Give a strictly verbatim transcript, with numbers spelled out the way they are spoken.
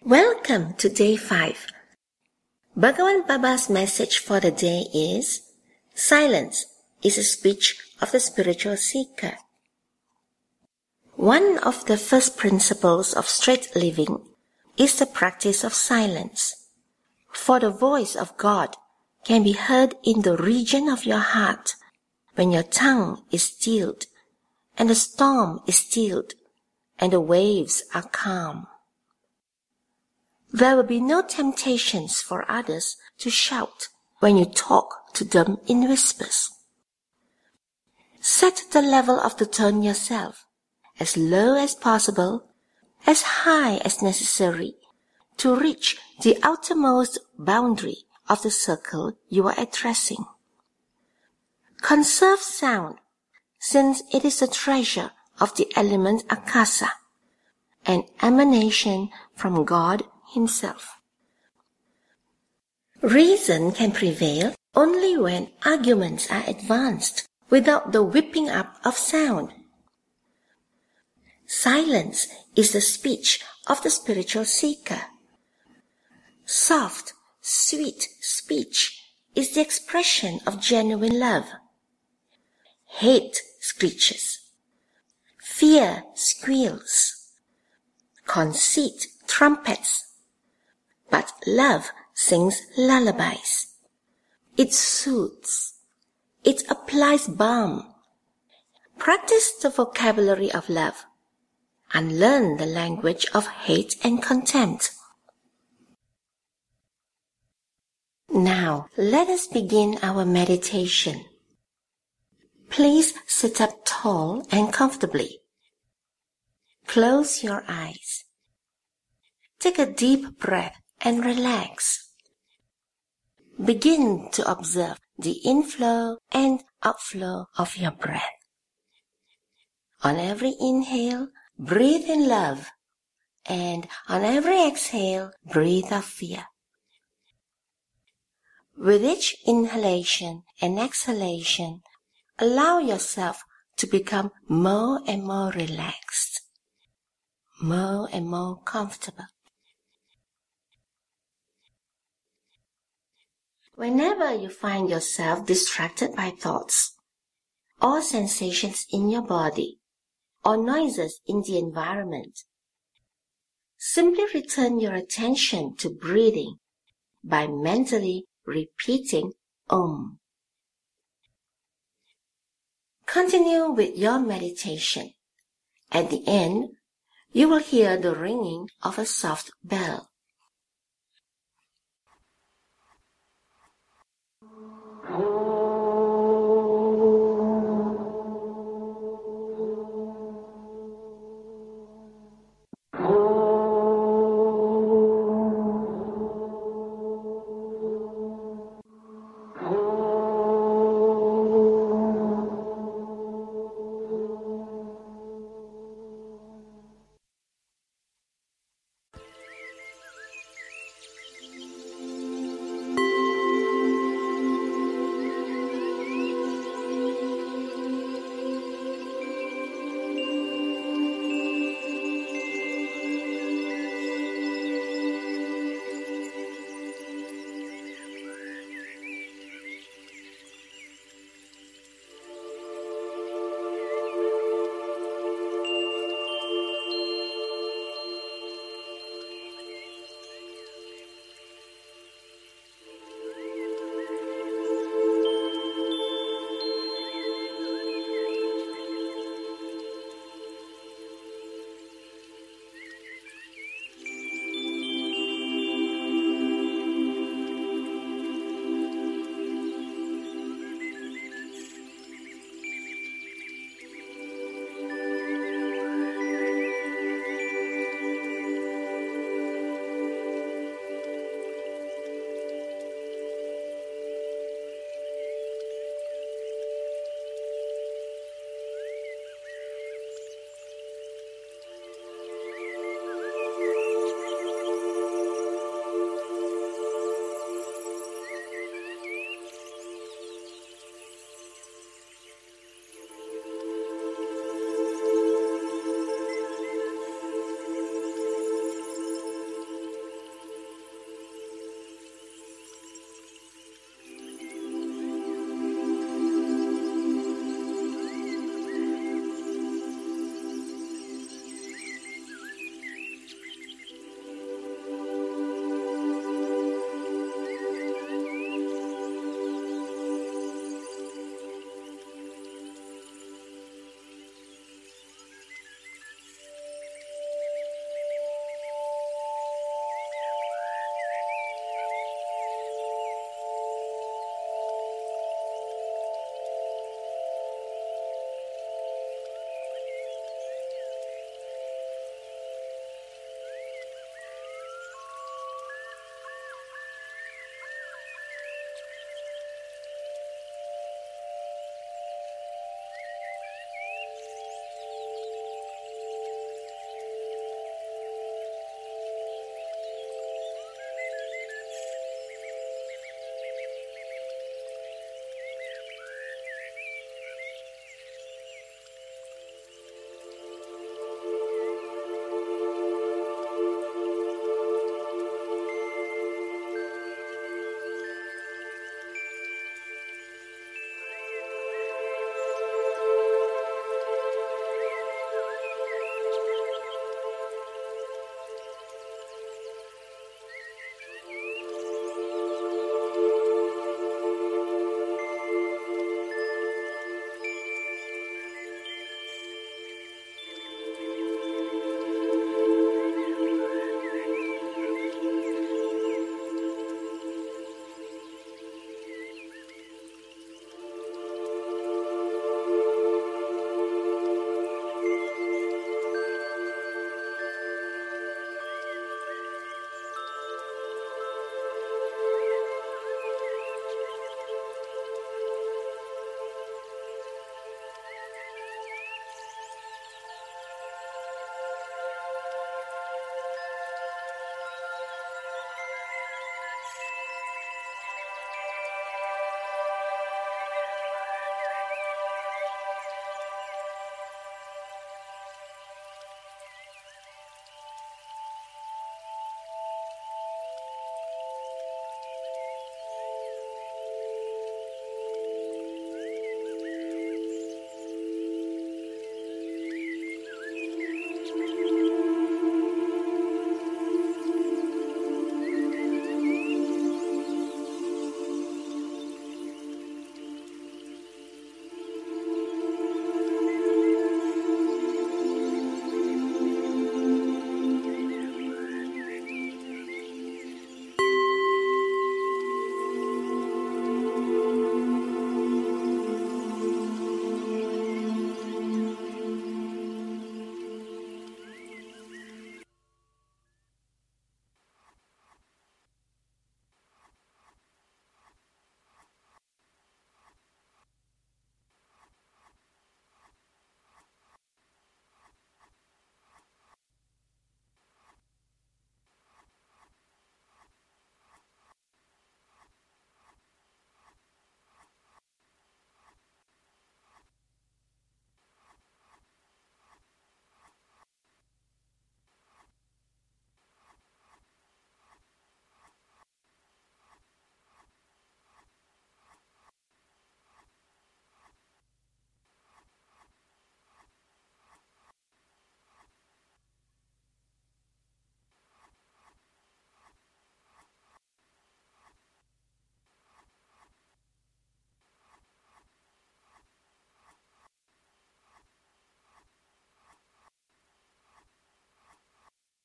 Welcome to day five. Bhagavan Baba's message for the day is, Silence is a speech of the spiritual seeker. One of the first principles of straight living is the practice of silence. For the voice of God can be heard in the region of your heart when your tongue is stilled and the storm is stilled and the waves are calm. There will be no temptations for others to shout when you talk to them in whispers. Set the level of the tone yourself, as low as possible, as high as necessary, to reach the outermost boundary of the circle you are addressing. Conserve sound, since it is the treasure of the element Akasa, an emanation from God Himself. Reason can prevail only when arguments are advanced without the whipping up of sound. Silence is the speech of the spiritual seeker. Soft, sweet speech is the expression of genuine love. Hate screeches. Fear squeals. Conceit trumpets. But love sings lullabies. It soothes. It applies balm. Practice the vocabulary of love. Unlearn the language of hate and contempt. Now, let us begin our meditation. Please sit up tall and comfortably. Close your eyes. Take a deep breath and relax. Begin to observe the inflow and outflow of your breath. On every inhale, breathe in love, and on every exhale, breathe out fear. With each inhalation and exhalation, allow yourself to become more and more relaxed, more and more comfortable. Whenever you find yourself distracted by thoughts, or sensations in your body, or noises in the environment, simply return your attention to breathing by mentally repeating Om. Continue with your meditation. At the end, you will hear the ringing of a soft bell.